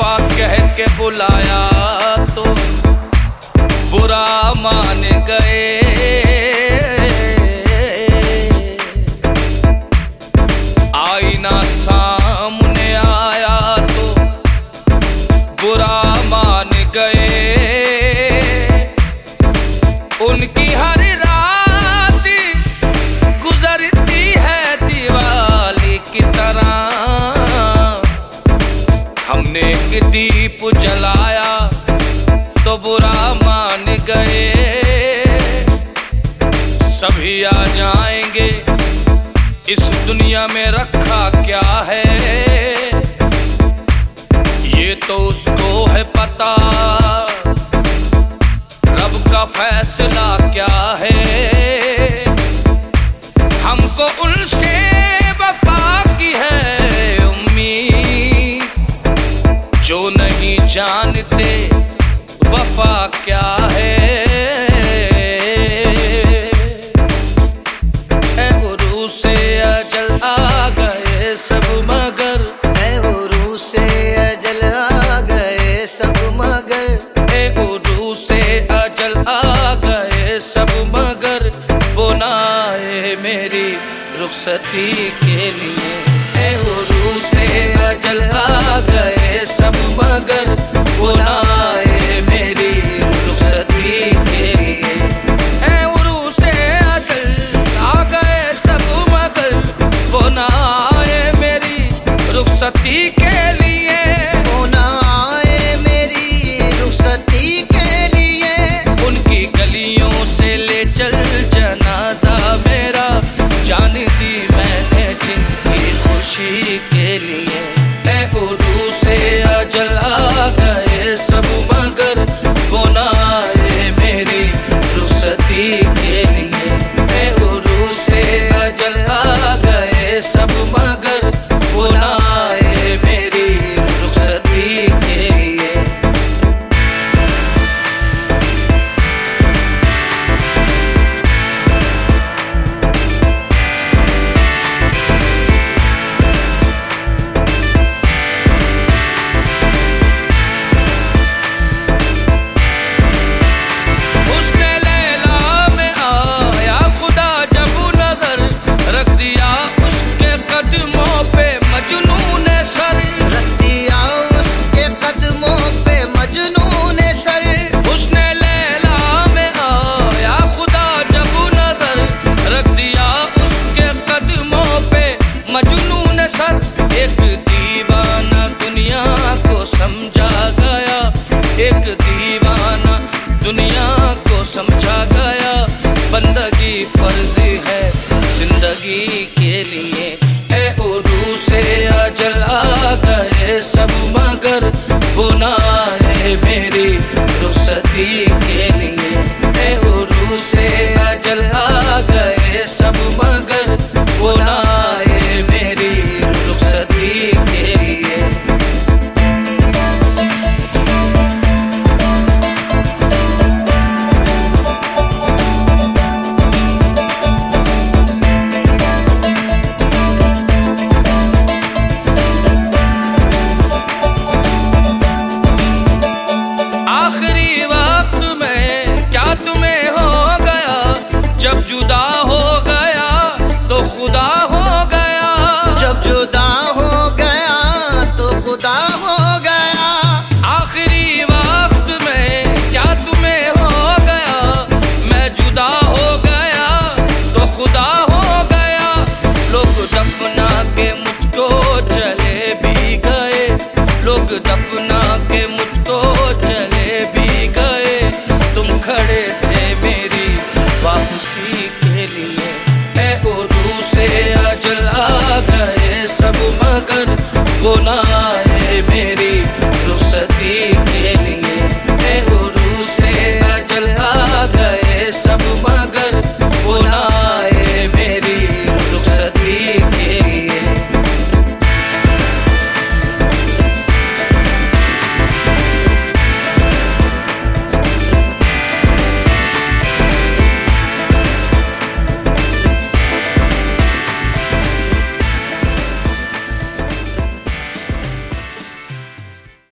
वफा कह के बुलाया तो बुरा मान गए। आईना सामने आया तो बुरा मान गए। उनकी हर रात गुजरती है दिवाली की तरह। हमने एक दीप जलाया तो बुरा मान गए। सभी आ जाएंगे, इस दुनिया में रखा क्या है ये तो उसको है पता। रब का फैसला क्या है, हमको उनसे वफा की है उम्मीद। जो नहीं जानते वफा क्या है। से अजल आ गए सब मगर, उरू से अजल आ गए सब मगर, उरू से अजल आ गए सब मगर। वो ना आए मेरी रुखसती के लिए। उरू से अजल आ गए सब मगर, वो ना आए मेरी रुखसती के लिए। उरू से अजल आ गए सब मगर, वो ना आए मेरी रुखसती के लिए। वो ना आए मेरी रुखसती के लिए। उनकी गलियों से ले चल जनाजा मेरा, जान दी मैंने जिनकी खुशी के लिए। उरू से अजल आ गए सब मगर, वो ना आए मेरी रुखसती के लिए। उरू से अजल आ गए सब मगर, वो ना आए मेरी रुखसती के लिए। एक दीवाना दुनिया को समझा गया, एक दीवाना दुनिया को समझा गया। बंदगी फर्ज है जिंदगी के लिए। उरू से अजल आ गए सब मगर, वो ना आए मेरी रुखसती के लिए। उरू से अजल आ गए सब मगर, वो ना आए मेरी रुखसती के लिए। आखिरी वक्त में क्या तुम्हें हो गया, जब जुदा हो गया तो खुदा हो गया। जब जुदा हो गया तो खुदा हो गया। आखिरी वक्त में क्या तुम्हें हो गया, मैं जुदा हो गया तो खुदा हो गया। लोग दफना के मुझको चले भी गए, लोग दफना के मुझको चले भी गए। तुम खड़े थे मेरी वापसी के लिए। उरू से अजल आ गए सब मगर, वो ना